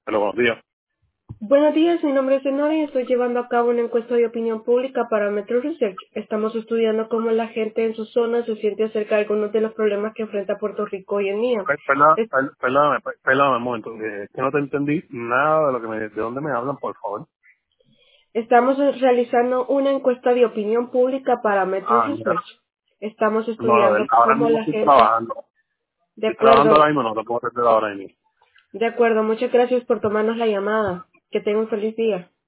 Pero buenos días. Buenos días, mi nombre es Enora y estoy llevando a cabo una encuesta de opinión pública para Metro Research. Estamos estudiando cómo la gente en su zona se siente acerca de algunos de los problemas que enfrenta Puerto Rico hoy en día. Es- Perdóname un momento. Que no te entendí nada de lo que de dónde me hablan, por favor. Estamos realizando una encuesta de opinión pública para Metro Mira. Research. Estamos No, estudiando ahora cómo mismo la estoy gente... trabajando. De Estoy trabajando acuerdo, ahora mismo, no te puedo atender ahora mismo. de acuerdo. Muchas gracias por tomarnos la llamada. Que tenga un feliz día.